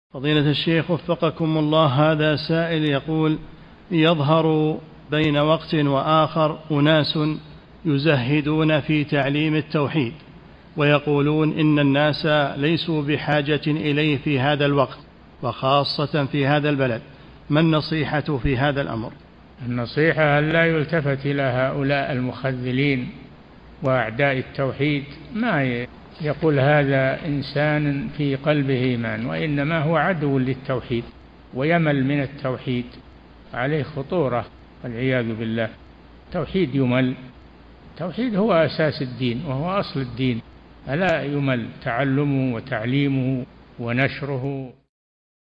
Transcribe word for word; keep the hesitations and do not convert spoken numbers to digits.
فضيلة الشيخ وفقكم الله، هذا سائل يقول: يظهر بين وقت وآخر أناس يزهدون في تعليم التوحيد ويقولون إن الناس ليسوا بحاجة إليه في هذا الوقت وخاصة في هذا البلد، ما النصيحة في هذا الأمر؟ النصيحة أن لا يلتفت إلى هؤلاء المخذلين وأعداء التوحيد، ما يقول هذا إنسان في قلبه إيمان، وإنما هو عدو للتوحيد ويمل من التوحيد، عليه خطورة والعياذ بالله. التوحيد يمل، التوحيد هو أساس الدين وهو أصل الدين، ألا يمل تعلمه وتعليمه ونشره.